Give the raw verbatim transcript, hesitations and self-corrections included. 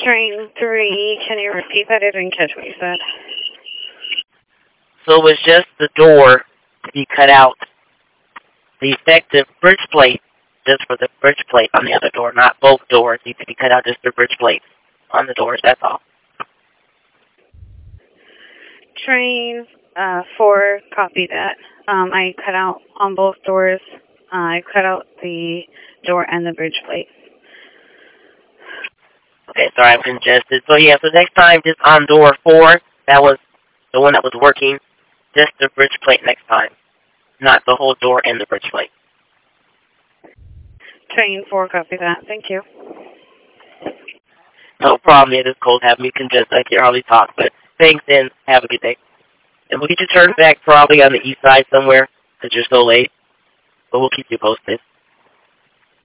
Train three, can you repeat that? I didn't catch what you said. So it was just the door to be cut out. The effective bridge plate, just for the bridge plate on the other door, not both doors. You could be cut out just the bridge plate on the doors, that's all. Train uh, four, copy that. Um, I cut out on both doors. Uh, I cut out the door and the bridge plate. Okay, sorry, I'm congested. So yeah, so next time, just on door four, that was the one that was working, just the bridge plate next time, not the whole door and the bridge plate. Train four, copy that. Thank you. No problem, yeah, this cold having me congested. I can hardly talk, but thanks and have a good day. And we'll get you turned back probably on the east side somewhere, because you're so late, but we'll keep you posted.